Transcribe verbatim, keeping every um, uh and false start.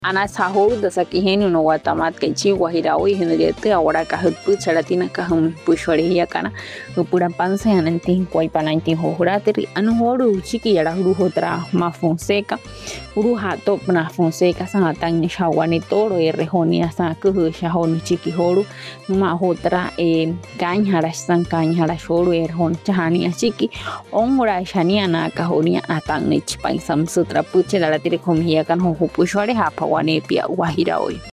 Ana sahur dasa kiheni no watamat kenchi guajiraui henriete ahora kahutpu charatina kahum pushore kana upura panse ananti kwai panainti hohurateri anu horu chiki yara huru hotra ma fonseca huru hato na fonseca sa tan shawani toro e rehoni asa kuhu shahon chiki horu ma hotra e kanhara san kanhara shoru e hon chahani chiki ongura shania na kahonia atang ni chipai sam sutra puche la tire komia kan ho pushore hapa wane pia guajira hoy.